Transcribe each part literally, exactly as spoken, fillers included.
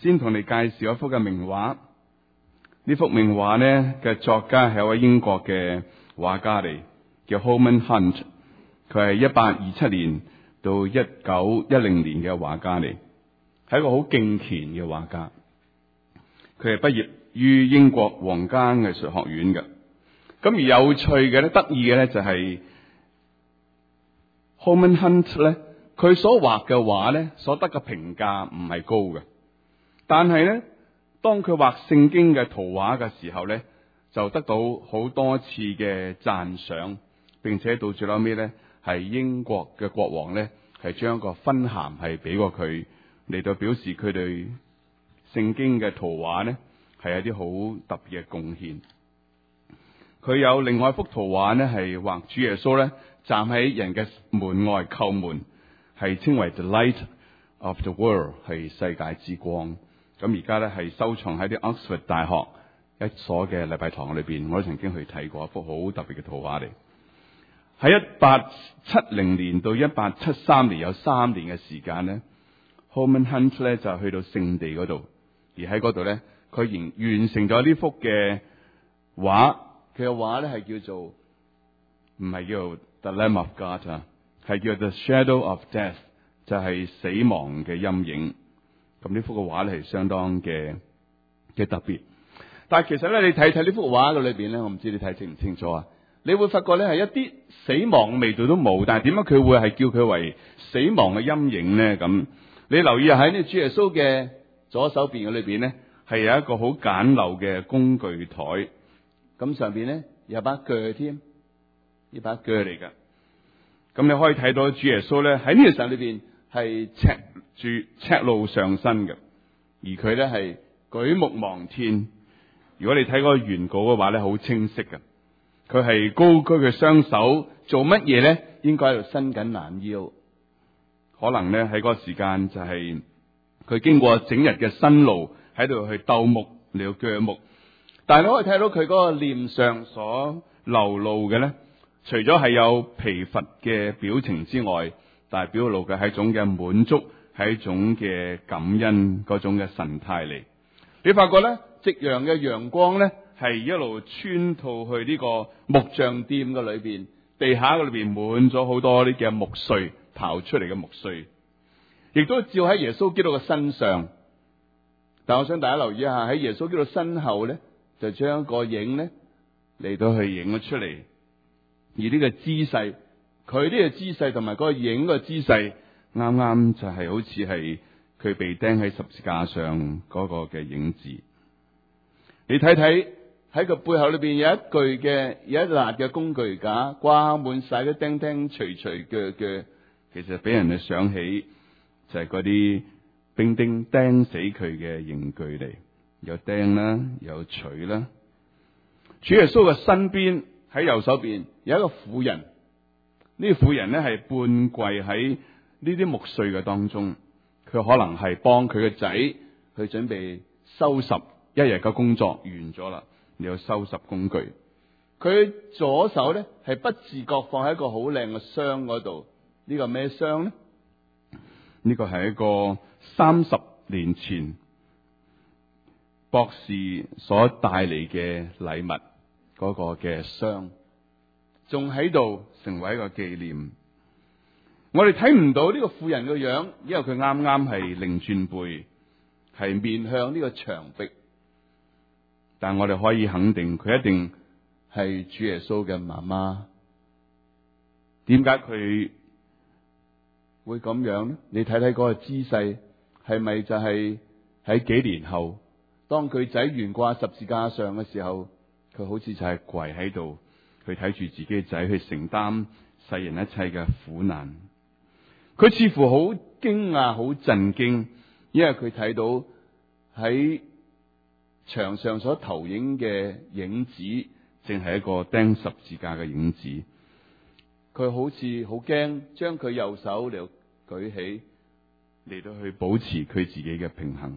先同你介紹一幅嘅名畫。呢幅名畫呢嘅作家係一位英國嘅畫家嚟，叫 Holman Hunt。佢係一八二七年到一九一零年嘅畫家嚟，係一個好敬虔嘅畫家。佢係畢業於英國皇家藝術學院嘅。咁而有趣嘅咧，得意嘅咧就係 Holman Hunt 咧，佢所畫嘅畫咧，所得嘅評價唔係高嘅。但係咧，當佢畫聖經嘅圖畫嘅時候咧，就得到好多次嘅讚賞，並且到最後尾咧，係英國嘅國王咧，係將個勳銜係俾過佢，嚟到表示佢對聖經嘅圖畫咧係有啲好特別嘅貢獻。佢有另外一幅圖畫咧，係畫主耶穌咧站喺人嘅門外叩門，係稱為 The Light of the World， 係世界之光。咁而家咧係收藏喺啲 Oxford 大學一所嘅禮拜堂裏邊，我都曾經去睇過一幅好特別嘅圖畫嚟。喺一八七零年到一八七三年有三年嘅時間咧 Holman Hunt 咧就去到聖地嗰度，而喺嗰度咧佢完完成咗呢幅嘅畫。佢嘅畫咧係叫做唔係叫做 The Lamb of God 啊，係叫 The Shadow of Death， 就係死亡嘅陰影。咁呢幅嘅畫咧係相當嘅嘅特別。但係其實咧，你睇睇呢幅畫嘅裏邊咧，我唔知你睇清唔清楚啊？你會發覺咧係一啲死亡嘅味道都冇，但係點解佢會係叫佢為死亡嘅陰影咧？咁你留意下喺呢主耶穌嘅左手邊嘅裏邊咧，係有一個好簡陋嘅工具台。咁上邊咧有把鋸添，呢把鋸嚟噶。咁你可以睇到主耶穌咧喺呢個時候裏邊係赤住赤露上身嘅，而佢咧係舉目望天。如果你睇嗰個原稿嘅話咧，好清晰嘅。佢係高舉嘅雙手做乜嘢咧？應該喺度伸緊懶腰。可能咧喺嗰個時間就係佢經過整日嘅辛勞喺度去鬥木嚟到鋸木。但係你可以睇到佢嗰個臉上所流露嘅咧，除咗係有疲乏嘅表情之外，但係表露嘅係一種嘅滿足，係一種嘅感恩嗰種嘅神態嚟。你發覺咧，夕陽嘅陽光咧係一路穿透去呢個木匠店嘅裏邊，地下嘅裏邊滿咗好多啲嘅木碎，刨出嚟嘅木碎，亦都照喺耶穌基督嘅身上。但我想大家留意一下，喺耶穌基督身後咧，就將個影咧嚟到去影咗出嚟，而呢個姿勢，佢呢個姿勢同埋嗰個影個姿勢，啱啱就係好似係佢被釘喺十字架上嗰個嘅影子。你睇睇喺個背後裏邊有一具嘅有一辣嘅工具架，掛滿晒啲釘釘錘錘鋸鋸，其實俾人哋想起就係嗰啲兵丁釘死佢嘅刑具嚟。有釘啦，有錘啦。主耶穌嘅身邊喺右手邊有一個婦人，呢個婦人咧係半跪喺呢啲木碎嘅當中，佢可能係幫佢個仔去準備收拾一日嘅工作完咗啦，你要收拾工具。佢左手咧係不自覺放喺一個好靚嘅箱嗰度，呢個咩箱咧？呢個係一個三十年前博士所帶嚟嘅禮物嗰個嘅箱，仲喺度成為一個紀念。我哋睇唔到呢個婦人嘅樣，因為佢啱啱係擰轉背，係面向呢個牆壁。但我哋可以肯定，佢一定係主耶穌嘅媽媽。點解佢會咁樣呢？你睇睇嗰個姿勢，係咪就係喺幾年後？當佢仔懸掛十字架上嘅時候，佢好似就係跪喺度，去睇住自己嘅仔去承擔世人一切嘅苦難。佢似乎好驚訝、好震驚，因為佢睇到喺牆上所投影嘅影子，正係一個釘十字架嘅影子。佢好似好驚，將佢右手嚟舉起，嚟到去保持佢自己嘅平衡。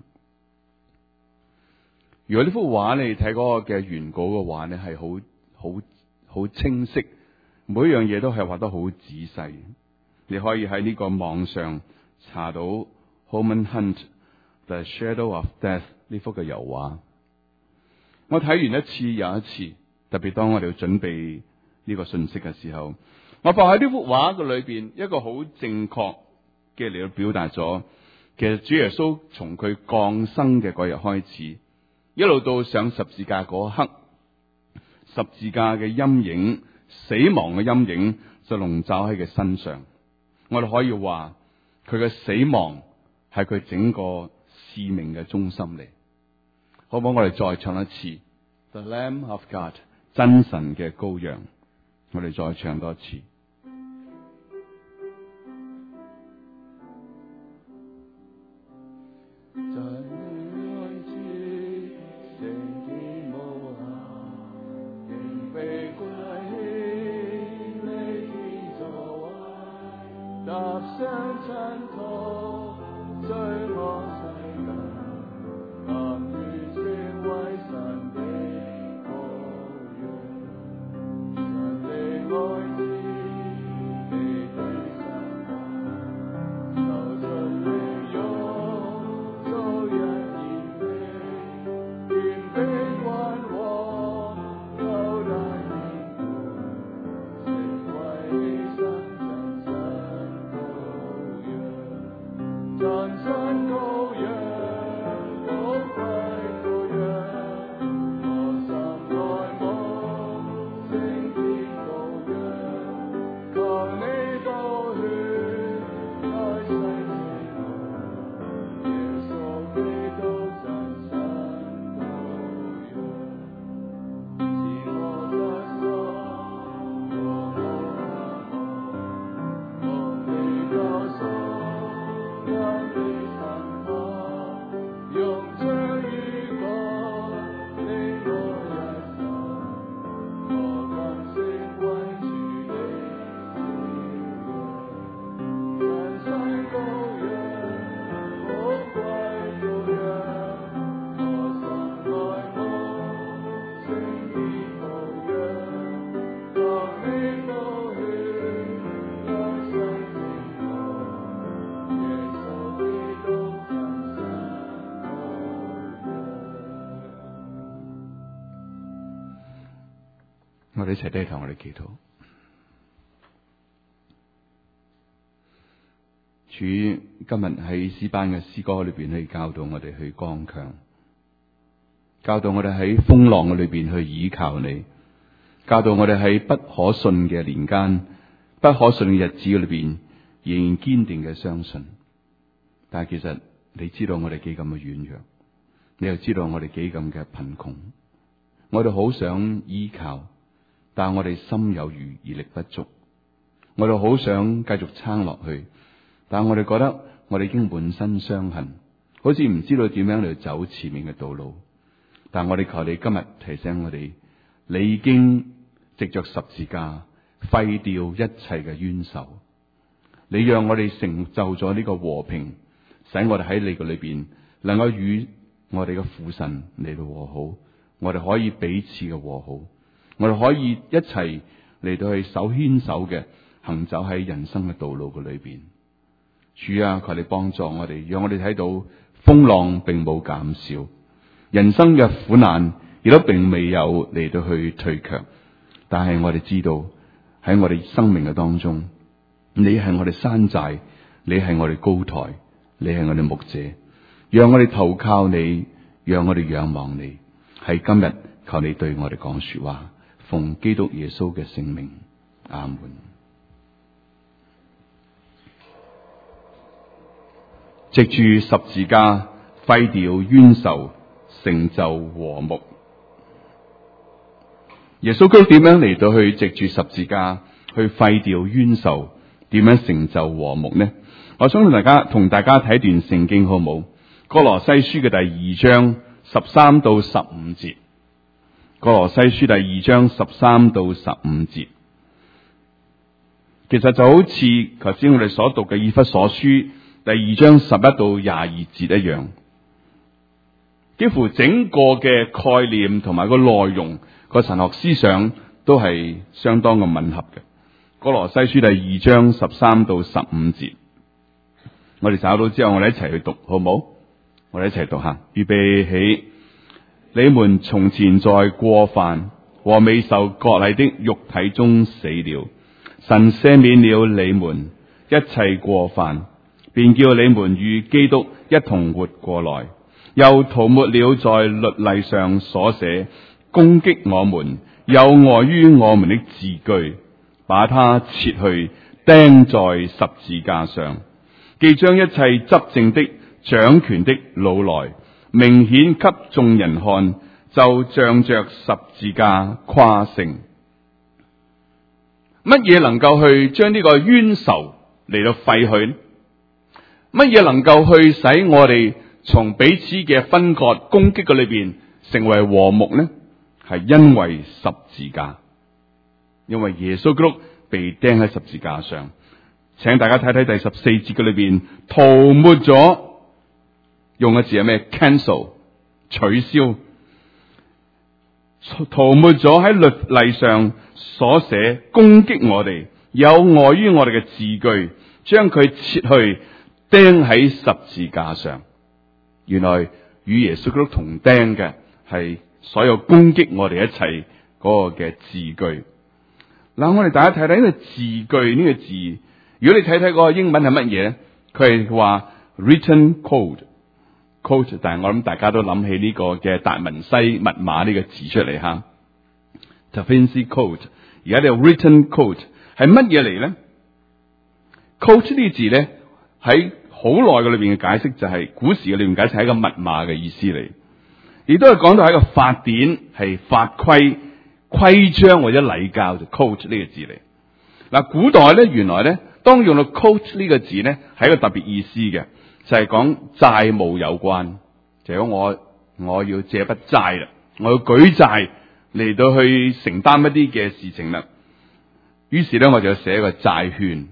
如果呢幅畫你睇嗰個嘅原稿嘅話咧，係好好好清晰，每一樣嘢都係畫得好仔細。你可以喺呢個網上查到 Holman Hunt The Shadow of Death 呢幅嘅油畫，我睇完一次又一次，特別當我哋要準備呢個信息嘅時候，我發喺呢幅畫嘅裏邊一個好正確嘅嚟到表達咗，其實主耶穌從佢降生嘅嗰日開始，一路到上十字架嗰刻，十字架嘅陰影、死亡嘅陰影就籠罩喺佢身上。我哋可以話佢嘅死亡係佢整個使命嘅中心嚟。好唔好？我哋再唱一次 The Lamb of God， 真神嘅羔羊。我哋再唱多次。我哋一齊低頭，我哋祈禱。主今日喺詩班嘅詩歌裏邊去教導我哋去剛強，教導我哋喺風浪嘅裏邊去倚靠你，教導我哋喺不可信嘅年間、不可信嘅日子裏邊仍然堅定嘅相信。但係其實你知道我哋幾咁嘅軟弱，你又知道我哋幾咁嘅貧窮，我哋好想依靠。但係我哋心有餘而力不足，我哋好想繼續撐落去，但係我哋覺得我哋已經滿身傷痕，好似唔知道點樣嚟走前面嘅道路。但係我哋求你今日提醒我哋，你已經藉着十字架廢掉一切嘅冤仇，你讓我哋成就咗呢個和平，使我哋喺你嘅裏邊能夠與我哋嘅父神嚟到和好，我哋可以彼此嘅和好。我哋可以一齊嚟到去手牽手嘅行走喺人生嘅道路嘅裏邊。主啊，求你幫助我哋，讓我哋睇到風浪並冇減少，人生嘅苦難亦都並未有嚟到去退卻。但係我哋知道喺我哋生命嘅當中，你係我哋山寨，你係我哋高台，你係我哋牧者，讓我哋投靠你，讓我哋仰望你。喺今日求你對我哋講說話。奉基督耶穌嘅聖名，阿門。藉住十字架廢掉冤仇，成就和睦。耶穌基督點樣嚟到去藉住十字架去廢掉冤仇，點樣成就和睦呢？我想同大家同大家睇段聖經好冇？歌羅西書嘅第二章十三到十五節。歌羅西書第二章十三到十五節，其實就好似頭先我哋所讀嘅以弗所書第二章十一到廿二節一樣，幾乎整個嘅概念同埋個內容個神學思想都係相當嘅吻合嘅。歌羅西書第二章十三到十五節，我哋找到之後，我哋一齊去讀好唔好？ 我哋一齊讀下，預備起。你們從前在過犯和未受割禮的肉體中死了，神赦免了你們一切過犯，便叫你們與基督一同活過來，又塗抹了在律例上所寫攻擊我們有礙於我們的字據，把它切去釘在十字架上，既將一切執政的掌權的擄來，明顯給眾人看，就仗着十字架誇勝。乜嘢能夠去將呢個冤仇嚟到廢去呢？乜嘢能夠去使我哋從彼此嘅分割攻擊嘅裏邊成為和睦呢？係因為十字架，因為耶穌基督被釘喺十字架上。請大家睇睇第十四節嘅裏邊，塗抹咗，用嘅字係咩 ？cancel 取消，塗抹咗喺律例上所寫攻擊我哋有礙於我哋嘅字句，將佢切去釘喺十字架上。原來與耶穌基督同釘嘅係所有攻擊我哋一切嗰個嘅字句。嗱，我哋大家睇睇呢個字句，呢個字，如果你睇睇嗰個英文係乜嘢咧？佢係話 written code，code， 但係我諗大家都諗起呢個嘅達文西密碼呢個字出嚟吓 Da Vinci Code。而家呢個 written code 係乜嘢嚟咧 ？code 呢個字咧喺好耐嘅裏邊嘅解釋就係、是、古時嘅裏邊解釋係一個密碼嘅意思嚟。亦都係講到係一個法典，係法規、規章或者禮教，就 code 呢個字嚟。嗱，古代咧，原來咧，當用到 code 呢個字咧，係一個特別意思嘅，就係講債務有關。就如果我我要借筆債啦，我要舉債嚟到去承擔一啲嘅事情啦，於是咧我就要寫一個債券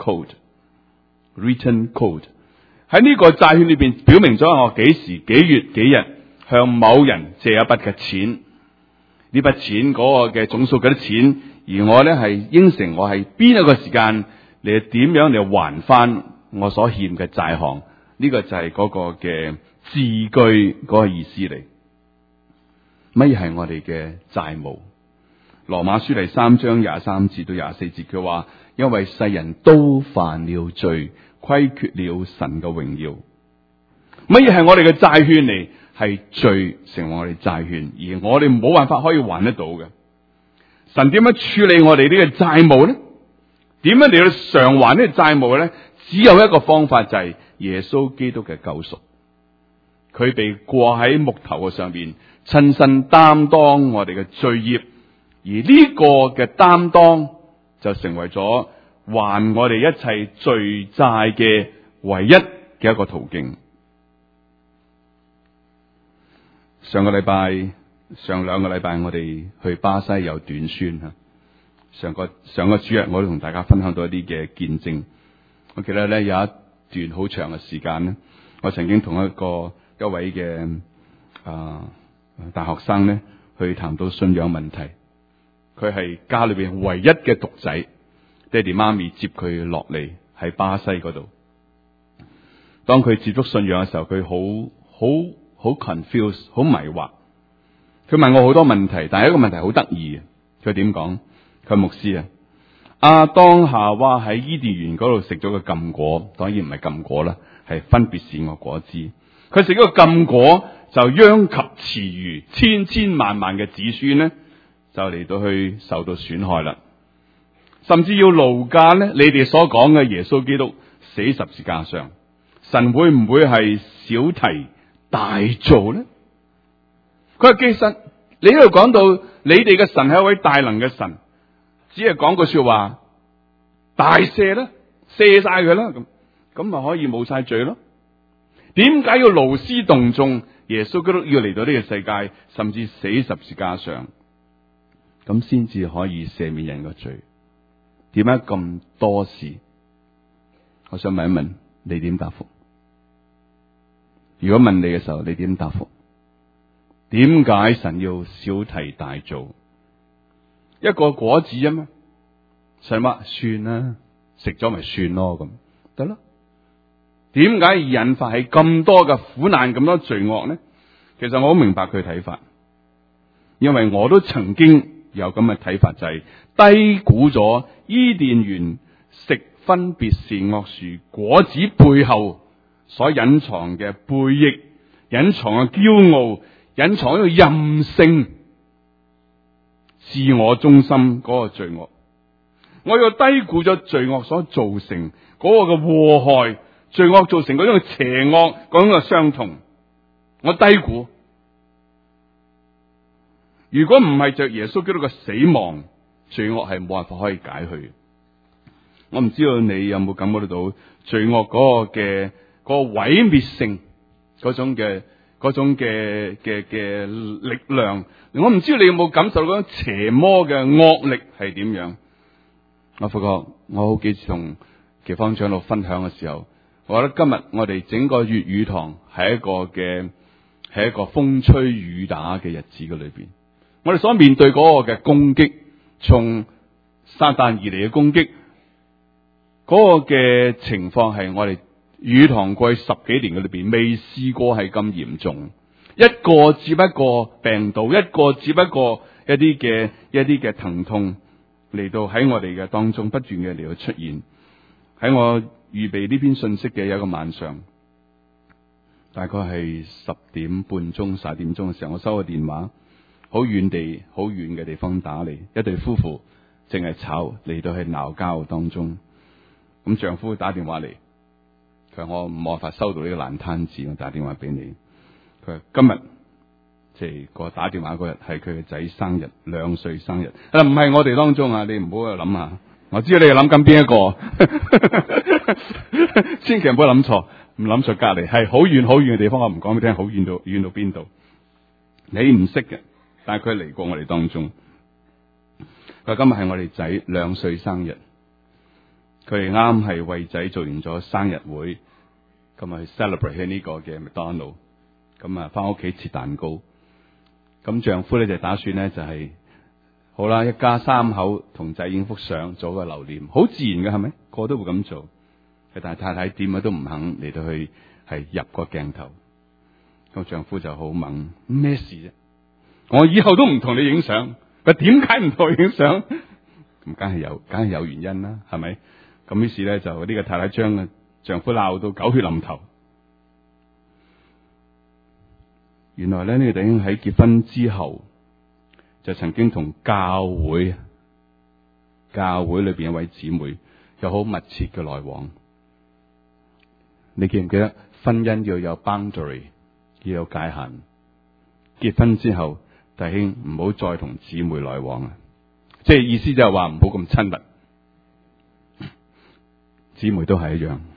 code，written code。喺呢個債券裏邊表明咗我幾時幾月幾日向某人借一筆嘅錢，呢筆錢嗰個嘅總數幾多錢，而我咧係應承我係邊一個時間嚟點樣嚟還翻我所欠嘅債項，呢、這個就係嗰個嘅字句嗰個意思嚟。乜嘢係我哋嘅債務？羅馬書第三章廿三節到廿四節，佢話因為世人都犯了罪，虧缺了神嘅榮耀。乜嘢係我哋嘅債券嚟？係罪成為我哋債券，而我哋冇辦法可以還得到嘅。神點樣處理我哋呢個債務咧？點樣嚟到償還呢個債務咧？只有一個方法，就係耶穌基督嘅救贖。佢被掛喺木頭嘅上邊，親身擔當我哋嘅罪孽，而呢個嘅擔當就成為咗還我哋一切罪債嘅唯一嘅一個途徑。上個禮拜、上兩個禮拜，我哋去巴西有短宣吓。上個上個主日，我都同大家分享到一啲嘅見證。我記得咧有一段好長嘅時間咧，我曾經同一個一位嘅啊大學生咧去談到信仰問題。佢係家裏邊唯一嘅獨仔，爹哋媽咪接佢落嚟喺巴西嗰度。當佢接觸信仰嘅時候，佢好好。好 confused， 好迷惑。佢問我好多問題，但係一個問題好得意嘅。佢點講？佢牧師啊，亞當夏娃喺伊甸園嗰度食咗個禁果，當然唔係禁果啦，係分別善惡果子。佢食咗個禁果，就殃及池魚，千千萬萬嘅子孫呢，就嚟到去受到損害啦。甚至要勞駕呢，你哋所講嘅耶穌基督死十字架上，神會唔會係小題大做咧？佢話其實你喺度講到你哋嘅神係一位大能嘅神，只係講句說話，大赦啦，赦晒佢啦，咁咁咪可以冇晒罪咯？點解要勞師動眾？耶穌基督要嚟到呢個世界，甚至死十字架上，咁先至可以赦免人嘅罪？點解咁多事？我想問一問你點答覆？如果問你嘅時候，你點答覆？點解神要小題大做？一個果子啊嘛，神話算啦，食咗咪算咯，咁得啦。 點解而引發起咁多嘅苦難、咁多罪惡呢？其實我好明白佢睇法，因為我都曾經有咁嘅睇法，就係低估咗伊甸園食分別善惡樹果子背後所隱藏嘅背逆、隱藏嘅驕傲、隱藏一個任性、自我中心嗰個罪惡。我又低估咗罪惡所造成嗰個嘅禍害，罪惡造成嗰種嘅邪惡、嗰種嘅傷痛，我低估。如果唔係着耶穌基督嘅死亡，罪惡係冇辦法可以解去。我唔知道你有冇感覺得到罪惡嗰個嘅嗰個毀滅性嗰種嘅嗰種嘅嘅嘅力量。我唔知道你有冇感受到嗰種邪魔嘅惡力係點樣。我發覺我好幾次同奇芳長老分享嘅時候，我覺得今日我哋整個粵語堂係一個嘅係一個風吹雨打嘅日子嘅裏邊，我哋所面對嗰個嘅攻擊，從撒旦而嚟嘅攻擊，嗰個嘅情況係我哋語堂過去十幾年嘅裏邊未試過係咁嚴重。一個只不過病毒，一個只不過一啲嘅一啲嘅疼痛嚟到喺我哋嘅當中不斷嘅嚟到出現。喺我預備呢篇信息嘅有一個晚上，大概係十點半鐘、十一點鐘嘅時候，我收個電話，好遠地、好遠嘅地方打嚟，一對夫婦淨係吵嚟到去鬧交當中。咁丈夫打電話嚟，佢話我冇辦法收到呢個爛攤子，我打電話俾你。佢話今日即係個打電話嗰日係佢嘅仔生日，兩歲生日。啊，唔係我哋當中啊，你唔好喺度諗下。我知道你係諗緊邊一個，千祈唔好諗錯，唔諗錯隔籬係好遠好遠嘅地方，我唔講俾你聽，好遠到遠到邊度？你唔識嘅，但係佢嚟過我哋當中。佢話今日係我哋仔兩歲生日，佢哋啱係為仔做完咗生日會，咁啊去 celebrate 喺呢個嘅麥當勞，咁啊翻屋企切蛋糕。咁丈夫咧就打算咧就係、是。好啦，一家三口同仔影幅相，做個留念，好自然嘅係咪？個個都會咁做。但係太太點啊都唔肯嚟到去係入個鏡頭。個丈夫就好猛，咩事啫？我以後都唔同你影相。佢點解唔同我影相？咁梗係有，梗係有原因啦，係咪？咁於是咧就呢個太太將嘅丈夫鬧到狗血淋頭。原來咧呢、呢個弟兄喺結婚之後，就曾經同教會教會裏邊一位姊妹有好密切嘅來往。你記唔記得婚姻要有 boundary， 要有界限？結婚之後，弟兄唔好再同姊妹來往啊！即係意思就係話唔好咁親密。姊妹都係一樣，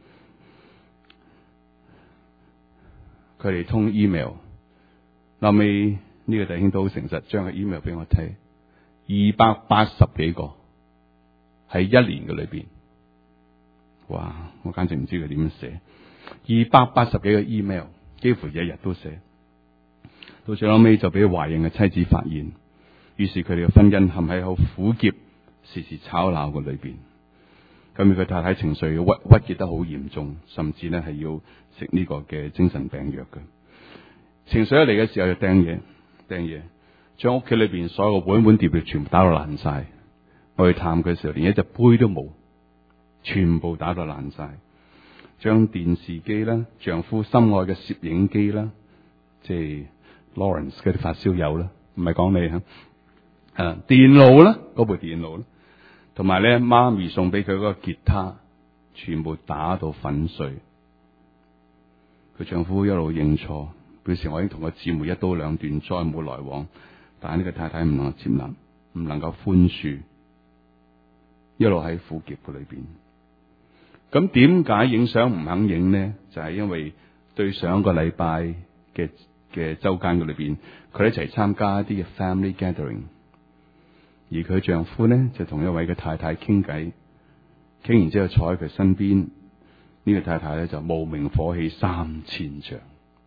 佢哋通 email， 後尾。呢個弟兄都好誠實，將個 email 俾我睇，二百八十幾個喺一年嘅裏邊，哇！我簡直唔知佢點樣寫，二百八十幾個 email， 幾乎日日都寫，到最後尾就俾懷孕嘅妻子發現，於是佢哋嘅婚姻陷喺好苦澀、時時吵鬧嘅裏邊。咁佢太太情緒鬱鬱結得好嚴重，甚至咧係要食呢個嘅精神病藥嘅。情緒一嚟嘅時候就掟嘢。掟嘢，將屋企裏邊所有嘅碗碗碟碟全部打到爛晒。我去探佢嘅時候，連一隻杯都冇，全部打到爛晒。將電視機啦，丈夫心愛嘅攝影機啦，即係 Lawrence 嗰啲發燒友啦，唔係講你吓。誒，電腦啦，嗰部電腦啦，同埋咧媽咪送俾佢嗰個吉他，全部打到粉碎。佢丈夫一路認錯。表示我已經同個姊妹一刀兩斷，再冇來往。但係呢個太太唔能夠接納，唔能夠寬恕，一路喺苦澀嘅裏邊。咁點解影相唔肯影呢？就係、是、因為對上一個禮拜嘅嘅週間嘅裏邊，佢一齊參加一啲嘅 family gathering，而佢丈夫呢就同一位嘅太太傾偈，傾完之後坐喺佢身邊，呢、這個太太咧就冒名火起三千丈。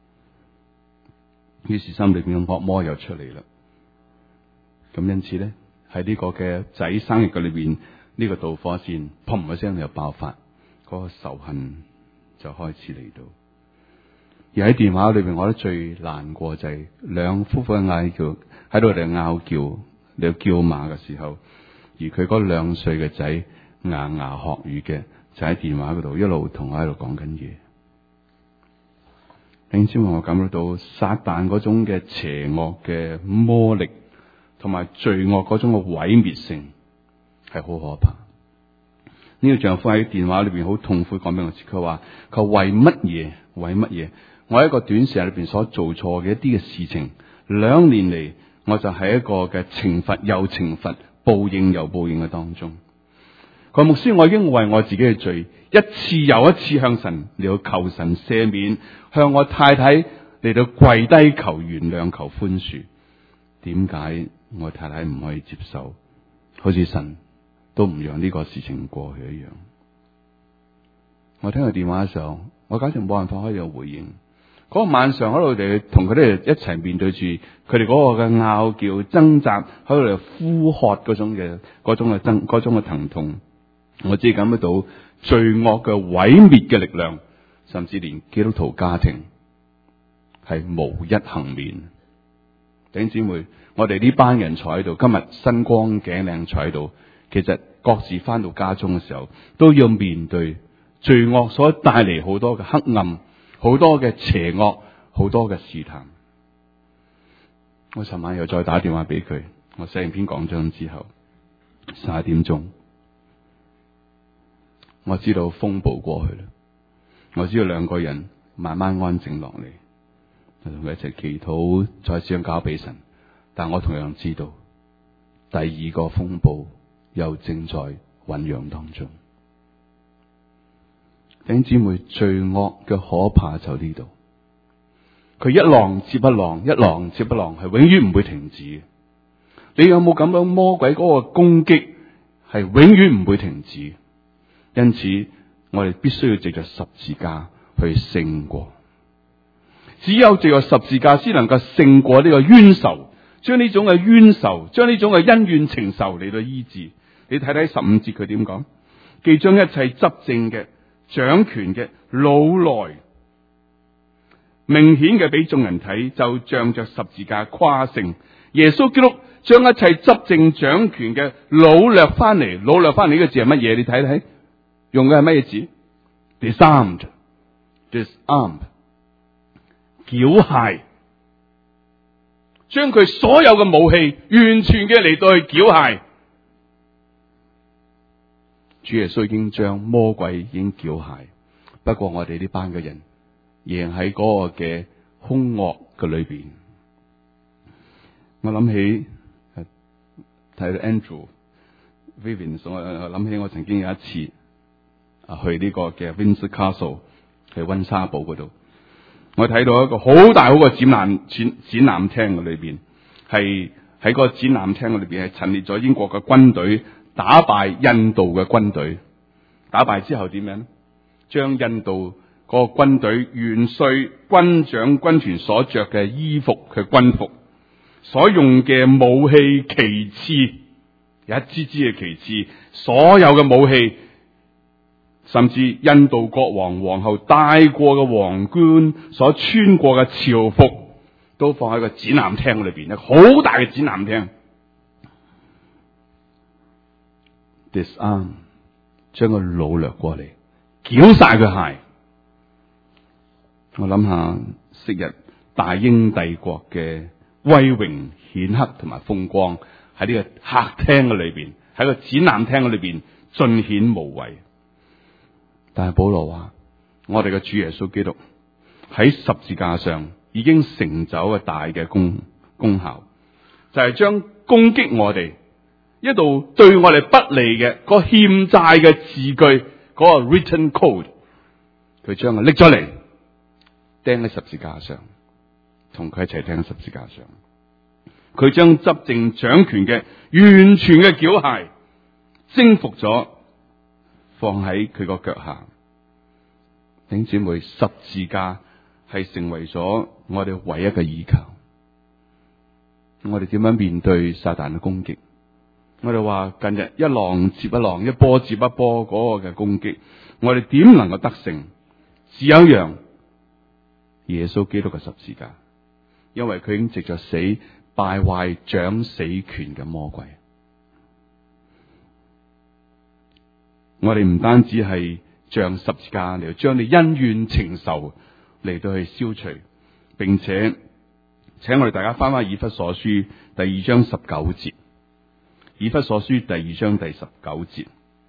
於是心裏邊嘅惡魔又出嚟啦，咁因此咧喺呢個嘅仔生日嘅裏邊，呢、這個導火線砰一聲又爆發，嗰、那個仇恨就開始嚟到。而喺電話裏邊，我覺得最難過就係兩夫婦嘅嗌叫喺度嚟拗叫，嚟叫罵嘅時候，而佢嗰兩歲嘅仔牙牙學語嘅，就喺電話嗰度一路同我喺度講緊嘢。弟兄姊妹，我感覺到撒旦嗰種嘅邪惡嘅魔力，同埋罪惡嗰種嘅毀滅性係好可怕。呢、這個丈夫喺電話裏邊好痛苦講俾我知，佢話佢為乜嘢？為乜嘢？我喺一個短時間裏邊所做錯嘅一啲嘅事情，兩年嚟我就喺一個嘅懲罰又懲罰、報應又報應嘅當中。佢話牧師，我已經為我自己嘅罪一次又一次向神嚟到求神赦免，向我太太嚟到跪低求原諒、求寬恕。點解我太太唔可以接受？好似神都唔讓呢個事情過去一樣。我聽佢電話嘅時候，我簡直冇辦法可以有回應。嗰個晚上喺度哋同佢哋一齊面對住佢哋嗰個嘅拗叫、掙扎，喺度嚟呼喝嗰種嘅嗰種嘅爭嗰種嘅疼痛，我只係感覺到罪惡嘅毀滅嘅力量，甚至連基督徒家庭係無一幸免。弟兄姊妹，我哋呢班人坐喺度，今日身光頸靚坐喺度，其實各自翻到家中嘅時候，都要面對罪惡所帶嚟好多嘅黑暗。好多嘅邪惡，好多嘅試探。我尋晚又再打電話俾佢，我寫完篇講章之後，十一點鐘，我知道風暴過去啦，我知道兩個人慢慢安靜落嚟，我同佢一齊祈禱，再次交俾神。但我同樣知道，第二個風暴又正在醞釀當中。弟兄姊妹，罪惡嘅可怕就呢度，佢一浪接一浪，一浪接一浪，係永遠唔會停止嘅。你有冇感到魔鬼嗰個攻擊係永遠唔會停止？因此，我哋必須要藉着十字架去勝過。只有藉着十字架，先能夠勝過呢個冤仇，將呢種嘅冤仇，將呢種嘅恩怨情仇嚟到醫治。你睇睇十五節佢點講？既將一切執政嘅、掌權嘅擄來，明顯嘅俾眾人睇，就仗着十字架誇勝。耶穌基督將一切執政掌權嘅擄掠翻嚟，擄掠翻嚟呢個字係乜嘢？你睇睇，用嘅係乜嘢字 ？disarmed，disarmed， 繳械，將佢所有嘅武器完全嘅嚟到去繳械。主耶穌已經將魔鬼已經繳械，不過我哋呢班嘅人仍喺嗰個嘅兇惡嘅裏邊。我諗起睇到 Andrew Vivian， 我諗起我曾經有一次啊去呢個嘅 Windsor Castle 喺溫莎堡嗰度，我睇到一個好大好嘅展覽展展覽廳嘅裏邊，係喺個展覽廳嘅裏邊係陳列咗英國嘅軍隊打敗印度嘅軍隊，打敗之後點樣？將印度個軍隊元帥、軍長、軍團所着嘅衣服嘅軍服，所用嘅武器、旗幟，有一支支嘅旗幟，所有嘅武器，甚至印度國王、皇后戴過嘅皇冠，所穿過嘅朝服，都放喺個展覽廳裏邊，一個好大嘅展覽廳。disarm， 將佢擄掠過嚟，繳晒佢械。我諗下昔日大英帝國嘅威榮顯赫同埋風光喺呢個客廳嘅裏邊，喺個展覽廳嘅裏邊盡顯無遺。但係保羅話，我哋嘅主耶穌基督喺十字架上已經成就嘅大嘅功功效，就係、是、將攻擊我哋一度對我哋不利嘅嗰欠債嘅字句，嗰、那個 written code， 佢將佢拎咗嚟釘喺十字架上，同佢一齊釘喺十字架上。佢將執政掌權嘅完全嘅繳械征服咗，放喺佢個腳下。弟兄姊妹，十字架係成為咗我哋唯一嘅依靠。我哋點樣面對撒旦嘅攻擊？我哋話近日一浪接一浪，一波接一波嗰個嘅攻擊，我哋點能夠得勝？ 只有一樣，耶穌基督嘅十字架，因為佢已經藉着死敗壞掌死權嘅魔鬼。我哋唔單止係像十字架嚟將你恩怨情仇嚟到去消除，並且請我哋大家翻翻以弗所書第二章十九節，以弗所書第二章第十九節，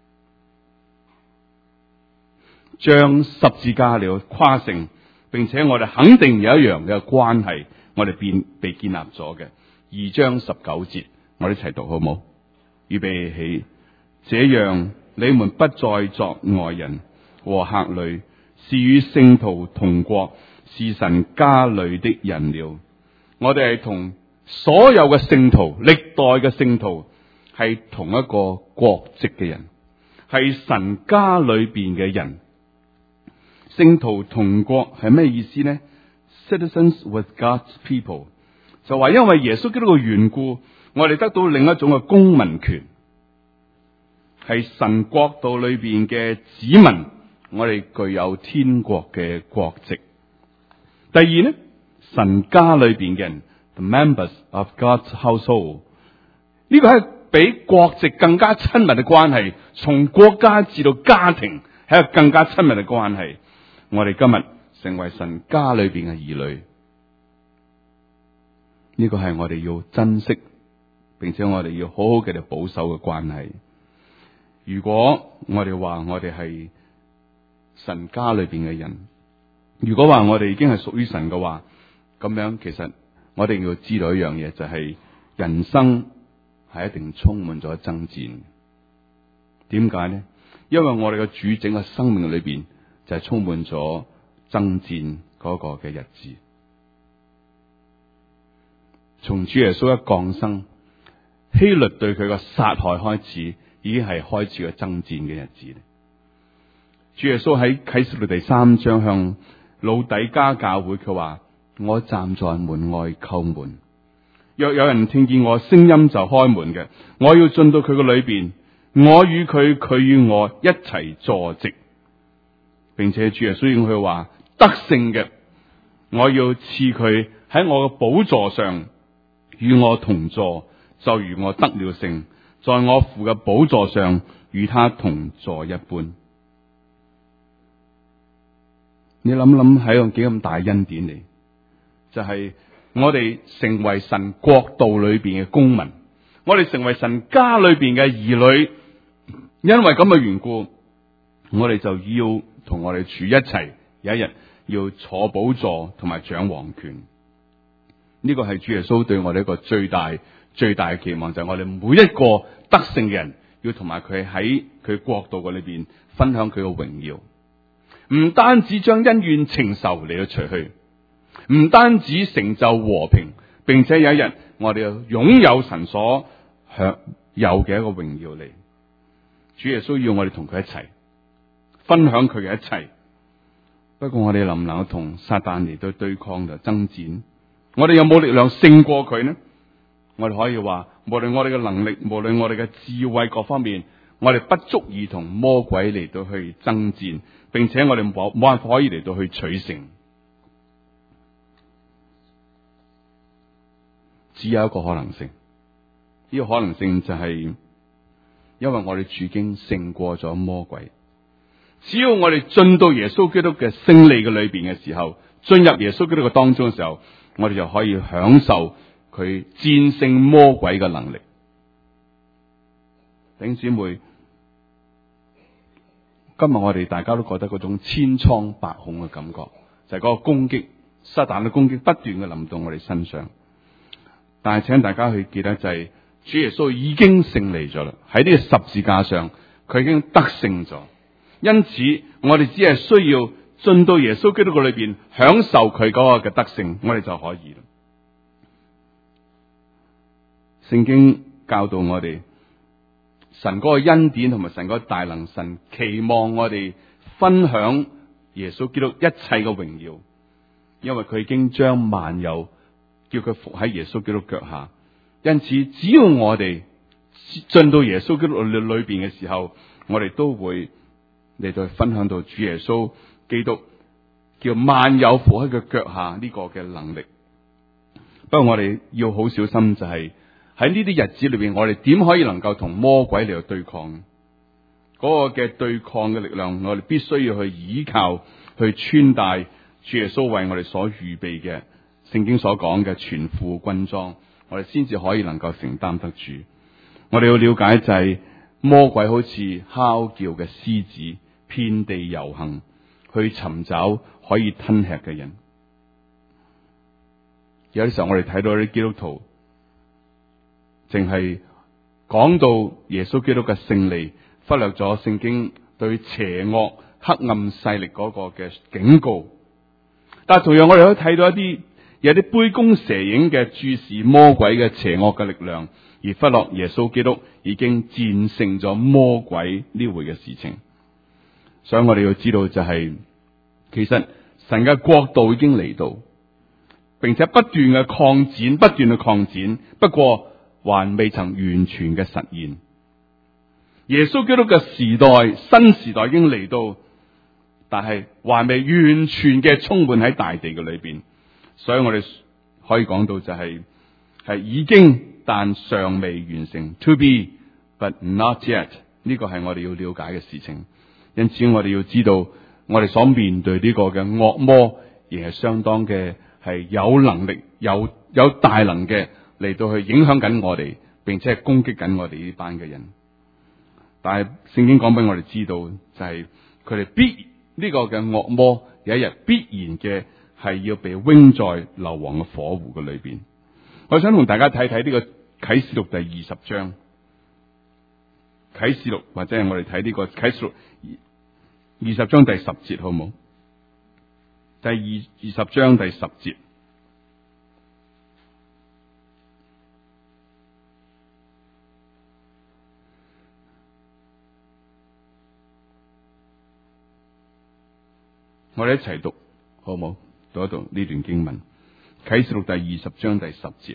將十字架嚟誇勝，並且我哋肯定有一樣嘅關係，我哋變被建立咗嘅。二章十九節，我哋一齊讀好冇？預備起，這樣你們不再作外人和客旅，是與聖徒同國，是神家裏的人了。我哋係同所有嘅聖徒，歷代嘅聖徒係同一個國籍嘅人，係神家裏邊嘅人。聖徒同國係咩意思呢？ Citizens with God's people， 就話因為耶穌基督嘅緣故，我哋得到另一種嘅公民權，係神國度裏邊嘅子民，我哋具有天國嘅國籍。第二呢，神家裏邊嘅人 ，the members of God's household， 呢個係比國籍更加親密嘅關係，從國家至到家庭係一個更加親密嘅關係。我哋今日成為神家裏邊嘅兒女，呢個係我哋要珍惜，並且我哋要好好嘅嚟保守嘅關係。如果我哋話我哋係神家裏邊嘅人，如果話我哋已經係屬於神嘅話，咁樣其實我哋要知道一樣嘢，就係人生係一定充滿咗爭戰。點解呢？因為我哋嘅主整個生命裏邊就係充滿咗爭戰嗰個嘅日子。從主耶穌一降生，希律對佢嘅殺害開始，已經係開始嘅爭戰嘅日子。主耶穌喺啟示錄第三章向老底嘉教會佢話：我站在門外叩門，若有人聽見我聲音就開門嘅，我要進到佢嘅裏邊，我與佢，佢與我一齊坐席。並且主耶穌應佢話：得勝嘅，我要賜佢喺我嘅寶座上與我同坐，就如我得了勝，在我父嘅寶座上與他同坐一般。你諗諗係一個幾咁大恩典嚟，就係、是、我哋成為神國度裏邊嘅公民，我哋成為神家裏邊嘅兒女，因為咁嘅緣故，我哋就要同我哋主一齊，有一日要坐寶座同埋掌王權。呢個係主耶穌對我哋一個最大最大嘅期望，就係、是、我哋每一個得勝嘅人，要同埋佢喺佢國度嘅裏邊分享佢嘅榮耀。唔單止將恩怨情仇嚟到除去，唔單止成就和平，並且有一日我哋要擁有神所享有嘅一個榮耀嚟。主耶穌要我哋同佢一齊分享佢嘅一切。不過我哋能唔能夠同撒旦嚟到對抗就爭戰？我哋有冇力量勝過佢呢？我哋可以話，無論我哋嘅能力，無論我哋嘅智慧各方面，我哋不足以同魔鬼嚟到去爭戰，並且我哋冇冇辦法可以嚟到去取勝。只有一個可能性，呢個可能性就係因為我哋主經勝過咗魔鬼。只要我哋進到耶穌基督嘅勝利嘅裏邊嘅時候，進入耶穌基督嘅當中嘅時候，我哋就可以享受佢戰勝魔鬼嘅能力。弟兄姊妹，今日我哋大家都覺得嗰種千瘡百孔嘅感覺，就係嗰個攻擊，撒旦嘅攻擊不斷嘅臨到我哋身上。但係請大家去記得，就係主耶穌已經勝利咗啦，喺呢個十字架上佢已經得勝咗。因此我哋只係需要進到耶穌基督嘅裏邊，享受佢嗰個嘅得勝，我哋就可以啦。聖經教導我哋，神嗰個恩典同埋神嗰個大能，神期望我哋分享耶穌基督一切嘅榮耀，因為佢已經將萬有叫佢服喺耶穌基督腳下。因此只要我哋進到耶穌基督裏裏邊嘅時候，我哋都會嚟到分享到主耶穌基督叫萬有伏喺佢腳下呢個嘅能力。不過我哋要好小心，就係喺呢啲日子裏邊，我哋點可以能夠同魔鬼嚟到對抗？嗰個嘅對抗嘅力量，我哋必須要去依靠，去穿戴主耶穌為我哋所預備嘅聖經所講嘅全副軍裝，我哋先至可以能夠承擔得住。我哋要了解就係魔鬼好似哮叫嘅獅子，遍地遊行，去尋找可以吞吃嘅人。有啲時候我哋睇到啲基督徒，淨係講到耶穌基督嘅勝利，忽略咗聖經對邪惡黑暗勢力嗰個嘅警告。但係同樣我哋可以睇到一啲有啲杯弓蛇影嘅注視魔鬼嘅邪惡嘅力量，而忽略耶穌基督已經戰勝咗魔鬼呢回嘅事情。所以我哋要知道就係、是，其實神嘅國度已經嚟到，並且不斷嘅擴展，不斷嘅擴展，不過還未曾完全嘅實現。耶穌基督嘅時代，新時代已經嚟到，但係還未完全嘅充滿喺大地嘅裏邊。所以我哋可以講到就係、是、係已經但尚未完成 ，to be but not yet， 呢個係我哋要了解嘅事情。因此我哋要知道，我哋所面對呢個嘅惡魔，亦係相當嘅係有能力、有有大能嘅嚟到去影響緊我哋，並且係攻擊緊我哋呢班嘅人。但係聖經講俾我哋知道，就係佢哋必呢、這個嘅惡魔有一日必然嘅係要被扔在硫磺嘅火湖嘅裏邊。我想同大家睇睇呢個啟示錄第二十章，啟示錄或者係我哋睇呢個啟示錄二十章第十節，好冇？第二二十章第十節。我哋一齊讀，好冇？讀一讀呢段經文，啟示錄第二十章第十節。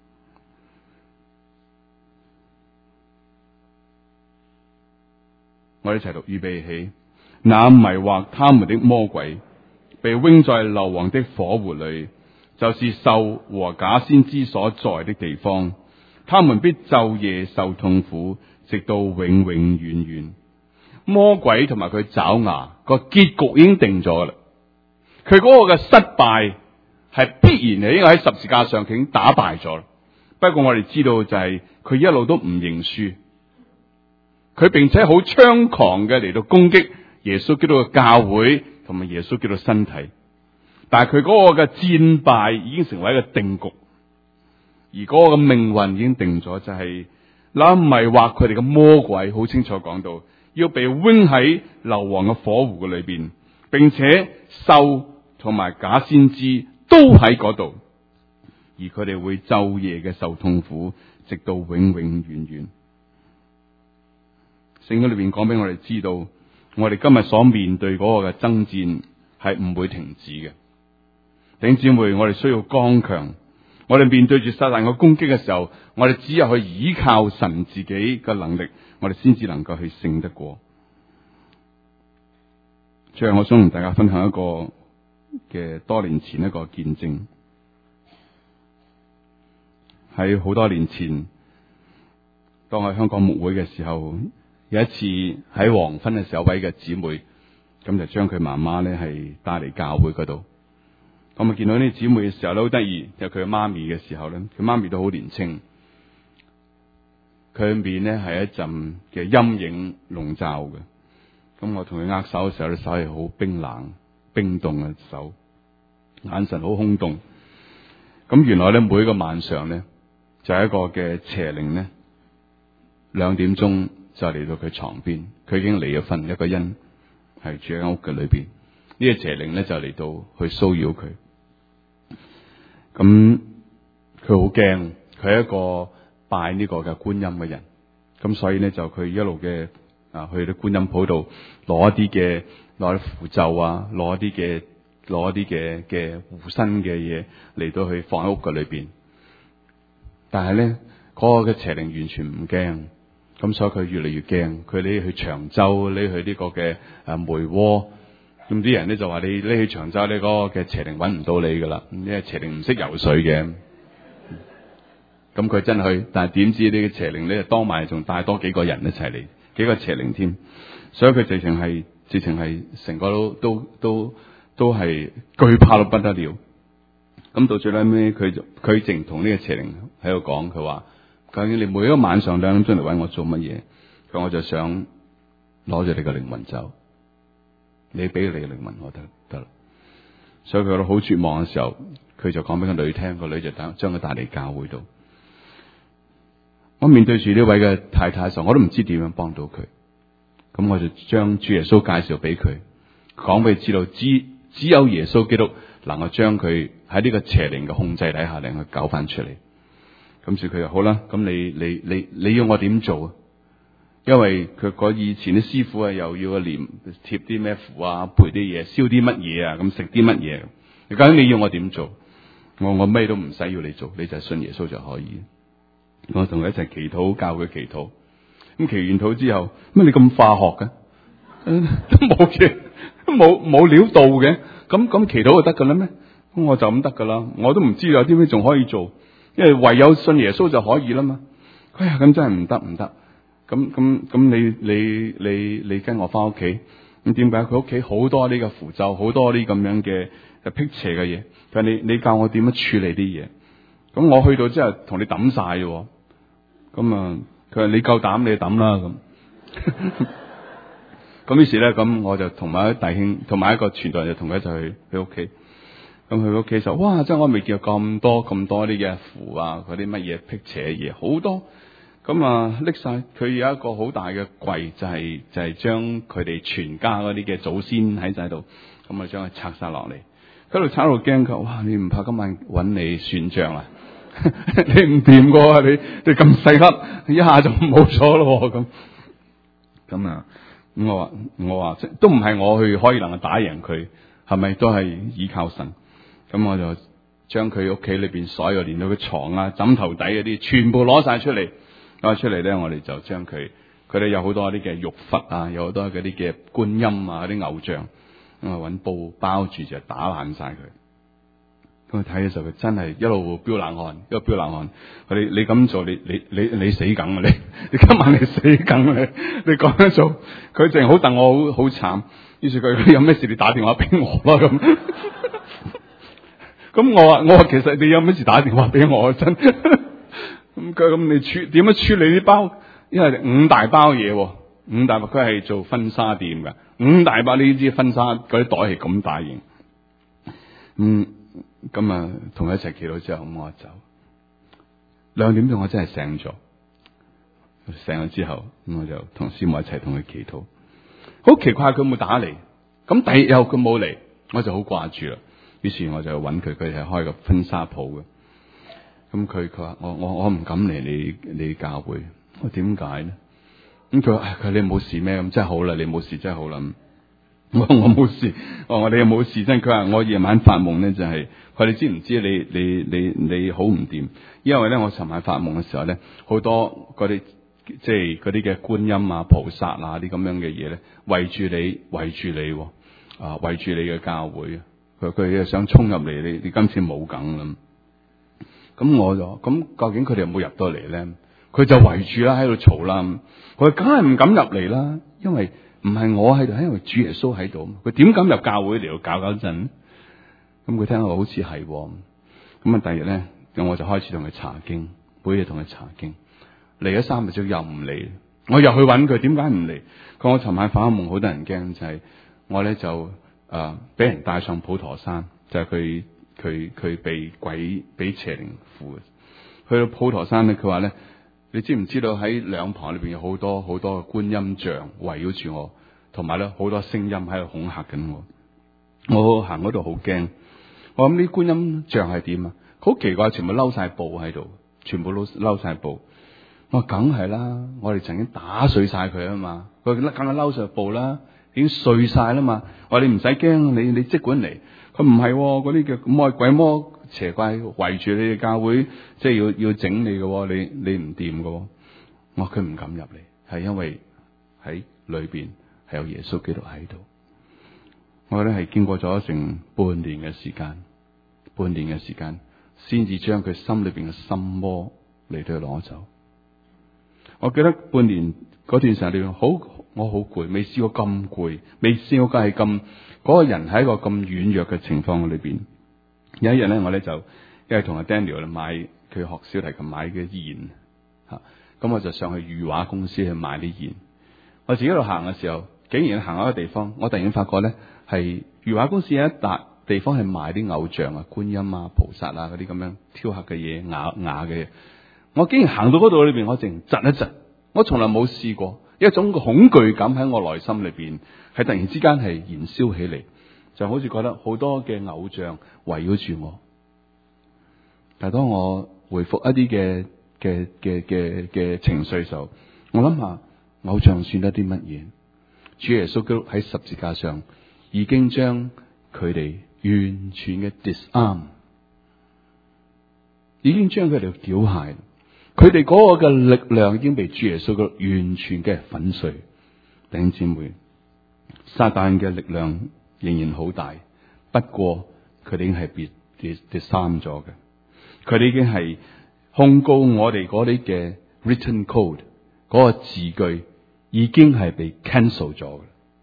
我哋一齊讀，預備起。那迷惑他們的魔鬼，被扔在硫磺的火湖裏，就是獸和假先知所在的地方。他們必晝夜受痛苦，直到永永遠遠。魔鬼同埋佢爪牙個結局已經定咗啦，佢嗰個嘅失敗係必然係應該喺十字架上已經打敗咗。不過我哋知道就係佢一路都唔認輸，佢並且好猖狂嘅嚟到攻擊耶穌基督嘅教會同埋耶穌基督身體。但係佢嗰個嘅戰敗已經成為一個定局，而嗰個嘅命運已經定咗，就係嗱迷惑佢哋嘅魔鬼好清楚講到，要被扔喺硫磺嘅火湖嘅裏邊，並且獸同埋假先知都喺嗰度，而佢哋會晝夜嘅受痛苦，直到永永遠遠。聖經裏邊講俾我哋知道，我哋今日所面對嗰個嘅爭戰係唔會停止嘅。弟兄姊妹，我哋需要剛強。我哋面對住撒旦嘅攻擊嘅時候，我哋只有去依靠神自己嘅能力，我哋先至能夠去勝得過。最後我想同大家分享一個嘅多年前一個見證。喺好多年前，當我喺香港牧會嘅時候，有一次喺黃昏嘅時候，一位嘅姊妹咁就將佢媽媽咧係帶嚟教會嗰度。咁啊見到呢啲姊妹嘅時候咧，好得意，就佢媽咪嘅時候咧，佢媽咪都好年輕，佢面咧係一陣嘅陰影籠罩嘅。咁我同佢握手嘅時候咧，手係好冰冷、冰凍嘅手，眼神好空洞。咁原來咧每一個晚上咧，就係一個嘅邪靈咧，兩點鐘就嚟到佢床邊，佢已經離咗婚，一個人係住喺屋嘅裏邊。呢個邪靈咧就嚟到去騷擾佢。咁佢好驚，佢係一個拜呢個嘅觀音嘅人，咁所以咧就佢一路嘅啊去啲觀音鋪度攞一啲嘅攞啲符咒啊，攞一啲嘅攞一啲嘅嘅護身嘅嘢嚟到去放喺屋嘅裏邊。但係咧嗰個嘅邪靈完全唔驚，咁所以佢越嚟越驚，佢匿去長洲，匿去呢個嘅誒梅窩， 咁啲人咧就話你匿去長洲呢嗰個嘅邪靈揾唔到你噶啦，因為邪靈唔識游水嘅。咁佢真係去，但係點知呢個邪靈咧當晚仲帶多幾個人一齊嚟，幾個邪靈添，所以佢直情係直情係成個都都都都係懼怕到不得了。咁到最尾尾，佢就佢淨同呢個邪靈喺度講，佢話究竟你每一個晚上兩點鐘嚟揾我做乜嘢？佢我就想攞住你個靈魂走，你俾你嘅靈魂我得得啦。所以佢覺得好絕望嘅時候，佢就講俾個女聽，個女就等將佢帶嚟教會度。我面對住呢位嘅太太嘅時候，我都唔知點樣幫到佢。咁我就將主耶穌介紹俾佢，講俾佢知道，只只有耶穌基督能夠將佢喺呢個邪靈嘅控制底下，令佢救翻出嚟。咁所以佢就好啦。咁你你你你要我點做啊？因為佢嗰以前啲師傅啊，又要個念貼啲咩符啊，陪啲嘢，燒啲乜嘢啊，咁食啲乜嘢。究竟你要我點做？我我咩都唔使要你做，你就信耶穌就可以。我同佢一齊祈禱，教佢祈禱。咁祈完禱之後，乜你咁化學嘅？都冇嘅，冇冇料到嘅。咁咁祈禱就得噶啦咩？咁我就咁得噶啦。我都唔知有啲咩仲可以做，因為唯有信耶穌就可以啦嘛。哎呀，咁真係唔得唔得。咁咁咁，你你你你跟我翻屋企。咁點解佢屋企好多呢個符咒，好多啲咁樣嘅辟邪嘅嘢？佢話你你教我點樣處理啲嘢？咁我去到之後同你抌晒嘅。咁啊，佢話你夠膽你抌啦咁。咁於是咧，咁我就同埋一弟兄，同埋一個傳道人就同佢一齊去去屋企。咁去屋企就哇，真係我未見過咁多咁多啲嘅符啊，嗰啲乜嘢辟邪嘅嘢好多。咁啊，拎晒佢有一個好大嘅櫃，就係、是、就係、是、將佢哋全家嗰啲嘅祖先喺晒度，咁啊將佢拆晒落嚟。佢度拆到驚佢，哇！你唔怕今晚揾你算賬啊？你唔掂噶，你你咁細粒，一下就冇咗咯咁。咁啊，咁我話我話，即都唔係我去可以能夠打贏佢，係咪都係依靠神？咁我就將佢屋企裏邊所有連到佢床啊、枕頭底嗰啲，全部攞晒出嚟。攞出嚟咧，我哋就將佢，佢哋有好多啲嘅玉佛啊，有好多嗰啲嘅觀音啊，啲偶像，咁啊揾布包住就打爛晒佢。咁我睇嘅時候，佢真係一路飆冷汗，一路飆冷汗。佢哋你咁做，你你你你死梗啊！你你今晚你死梗啊！你你咁樣做，佢淨係好戥我好好慘。於是佢有咩事你打電話俾我啦咁。咁我話我話其實你有咩事打電話俾我真。咁佢咁你處點樣處理啲包？因為五大包嘢，五大包佢係做婚紗店嘅，五大包呢支婚紗嗰啲袋係咁大型。嗯，咁啊同佢一齊祈禱之後，咁我走。兩點鐘我真係醒咗，醒咗之後，咁我就同師母一齊同佢祈禱。好奇怪佢冇打嚟，咁第二日佢冇嚟，我就好掛住啦。於是我就揾佢，佢係開個婚紗鋪嘅。咁佢佢話我我我唔敢嚟你你教會，我點解咧？咁佢話佢你冇事咩？咁真係好啦，你冇事真係好啦。我我冇事，我我哋又冇事真。佢話我夜晚發夢咧就係、是，佢哋知唔知你你你你好唔掂？因為咧我尋晚發夢嘅時候咧，好多嗰啲即係嗰啲嘅觀音啊、菩薩啊啲咁樣嘅嘢咧，圍住你圍住你，啊圍住你嘅教會。佢佢又想衝入嚟，你你今次冇梗啦。咁我就咁，究竟佢哋有冇入到嚟咧？佢就圍住啦，喺度嘈啦。佢梗係唔敢入嚟啦，因為唔係我喺度，因為主耶穌喺度。佢點敢入教會嚟度搞搞震？咁佢聽到好似係咁啊。第二日咧，咁我就開始同佢查經，每日同佢查經。嚟咗三日之後又唔嚟，我又去揾佢，點解唔嚟？佢話我尋晚發夢好得人驚，就係、是、我咧就誒俾、呃、人帶上普陀山，就係佢。佢佢被鬼俾邪靈附，去到普陀山咧，佢話咧，你知唔知道喺兩旁裏邊有好多好多嘅觀音像圍繞住我，同埋咧好多聲音喺度恐嚇緊我。我行嗰度好驚，我諗啲觀音像係點啊？好奇怪，全部嬲晒布喺度，全部都嬲晒布。我話梗係啦，我哋曾經打碎晒佢啊嘛，佢梗係嬲晒布啦，已經碎晒啦嘛。我話你唔使驚，你你即管嚟。佢唔係嗰啲嘅魔鬼魔邪怪圍住你哋教會，即係要要整你嘅，你你唔掂嘅。我佢唔敢入嚟，係因為喺裏邊係有耶穌基督喺度。 我覺得係經過咗成半年嘅時間，半年嘅時間，先至將佢心裏邊嘅心魔嚟到攞走。我記得半年嗰段時間裏邊，好我好攰，未試過咁攰，未試過係咁嗰個人喺一個咁軟弱嘅情況裏邊。有一日咧，我咧就因為同阿 Daniel 買佢學小提琴買嘅絃吓，咁我就上去裕華公司去買啲絃。我自己喺度行嘅時候，竟然行到一個地方，我突然發覺咧係裕華公司有一笪地方係賣啲偶像啊、觀音啊、菩薩啊嗰啲咁樣雕刻嘅嘢、雅雅嘅嘢。我竟然行到嗰度裏邊，我淨窒一窒。我從來冇試過，一種恐懼感喺我內心裏邊，係突然之間係燃燒起嚟，就好似覺得好多嘅偶像圍繞住我。但係當我回復一啲嘅嘅嘅嘅嘅情緒嘅時候，我諗下偶像算得啲乜嘢？主耶穌基督喺十字架上已經將佢哋完全嘅 disarm， 已經將佢哋繳械。佢哋嗰個嘅力量已經被主耶穌基督完全嘅粉碎。弟兄姊妹，撒旦嘅力量仍然好大，不過佢哋已經係被 disarm 咗嘅。佢哋已經係控告我哋嗰啲嘅 written code 嗰個字句已經係被 cancel 咗嘅。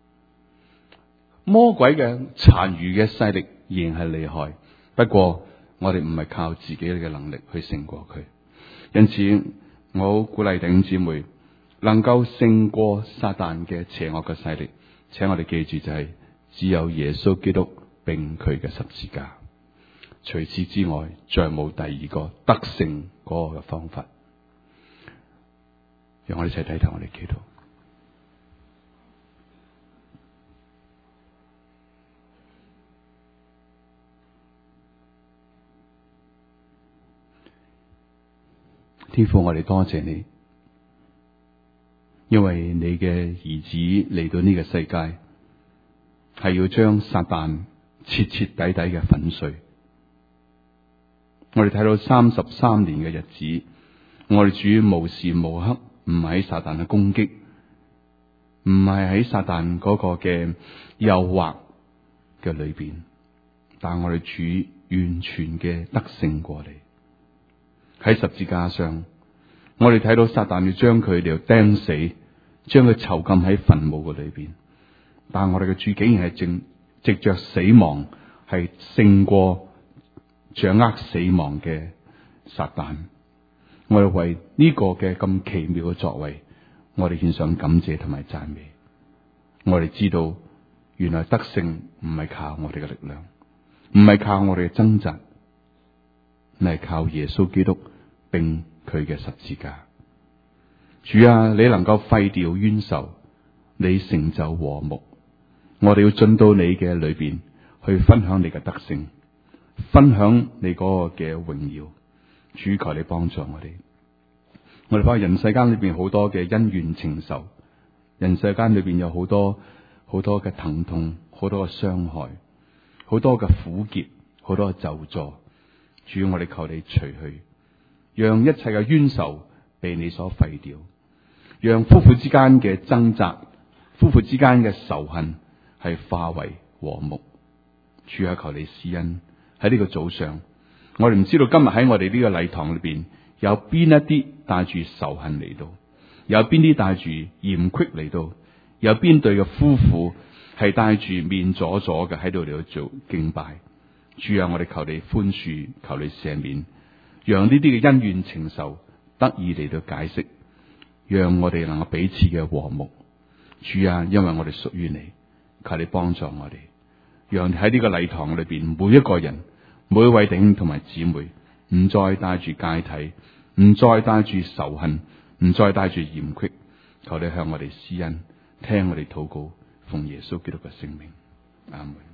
魔鬼嘅殘餘嘅勢力仍然係厲害，不過我哋唔係靠自己嘅能力去勝過佢。因此，我好鼓勵弟兄姊妹能夠勝過撒旦嘅邪惡嘅勢力。請我哋記住，就係只有耶穌基督並佢嘅十字架，除此之外，再冇第二個得勝嗰個嘅方法。讓我哋一齊睇睇我哋祈禱。天父，我哋多謝你，因為你嘅兒子嚟到呢個世界，係要將撒旦徹徹底底嘅粉碎。我哋睇到三十三年嘅日子，我哋主無時無刻唔喺撒旦嘅攻擊，唔係喺撒旦嗰個嘅誘惑嘅裏邊，但係我哋主完全嘅得勝過嚟。喺十字架上，我哋睇到撒旦要將佢哋釘死，將佢囚禁喺墳墓嘅裏邊。但係我哋嘅主竟然係正藉着死亡，係勝過掌握死亡嘅撒旦。我哋為呢個嘅咁奇妙嘅作為，我哋獻上感謝同埋讚美。我哋知道，原來得勝唔係靠我哋嘅力量，唔係靠我哋嘅掙扎，係靠耶穌基督並佢嘅十字架。主啊，你能夠廢掉冤仇，你成就和睦。我哋要進到你嘅裏邊去分享你嘅得勝，分享你嗰個嘅榮耀。主，求你幫助我哋。我哋發覺人世間裏邊好多嘅恩怨情仇，人世間裏邊有好多好多嘅疼痛，好多嘅傷害，好多嘅苦澀，好多嘅咒詛。主，我哋求你除去，讓一切嘅冤仇被你所廢掉，讓夫婦之間嘅掙扎，夫婦之間嘅仇恨係化為和睦。主啊，求你施恩喺呢個早上。我哋唔知道今日喺我哋呢個禮堂裏邊有邊一啲帶住仇恨嚟到，有邊啲帶住嫌隙嚟到，有邊對嘅夫婦係帶住面阻阻嘅喺度嚟到做敬拜。主啊，我哋求你寬恕，求你赦免，讓呢啲嘅恩怨情仇得以嚟到解釋，讓我哋能夠彼此嘅和睦。主啊，因為我哋屬於你，求你幫助我哋，讓喺呢個禮堂裏邊每一個人，每一位弟兄同埋姊妹，唔再帶住芥蒂，唔再帶住仇恨，唔再帶住嫌隙。求你向我哋施恩，聽我哋禱告，奉耶穌基督嘅聖名，阿門。